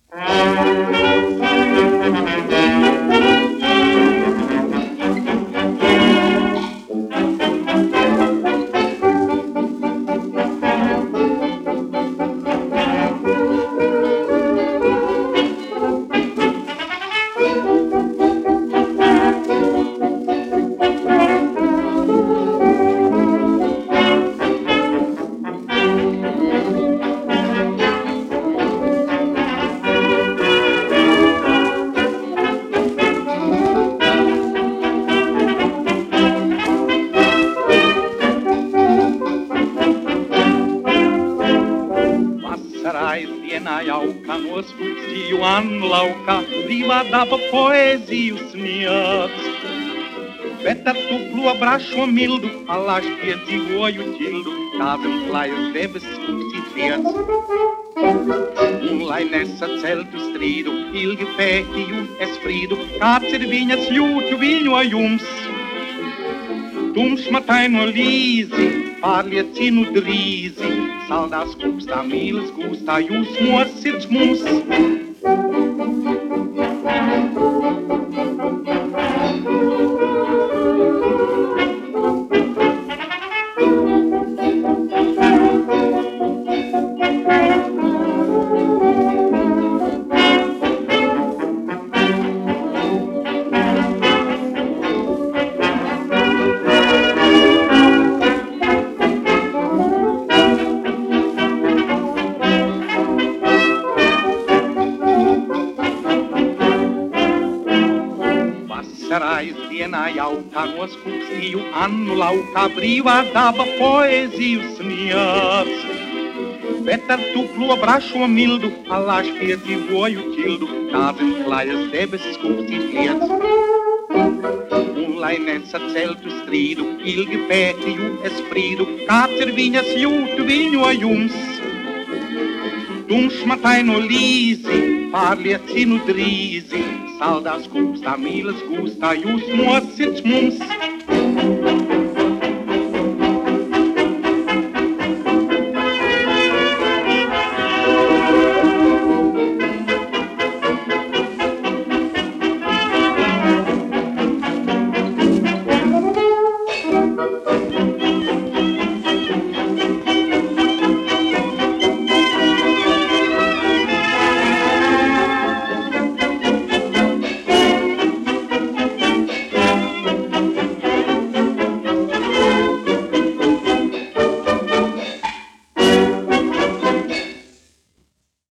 Diena jauka, noskūstīju anlauka, brīvā daba poēziju sniedz. Bet ar tuplo brašo mildu, alāž piedzīvoju ķildu, kā zem klājas debesis kūstīt viens. Un lai nesaceltu strīdu, ilgi pētīju es frīdu, kāds ir viņas jūtu viļņojums. Tumšmataino līzi, pārliecinu drīzi, saldās kūpstā mīles gūstā jūsmos sirds mums. Vasarājas dienā jaukā, noskūstīju annu laukā, brīvā daba poēziju sniedz. Bet ar tuplo brašo mildu, alāž piedzīvoju ķildu, kā zem klājas debesis kūstīt liec. Un lai nesaceltu strīdu, ilgi pētīju es frīdu, kāds ir viņas jūtu viļņojums. Tumšmataino līzi, pārliecinu drīzi, saldās kūpstā mīles gūstā jūsmos sirds mums.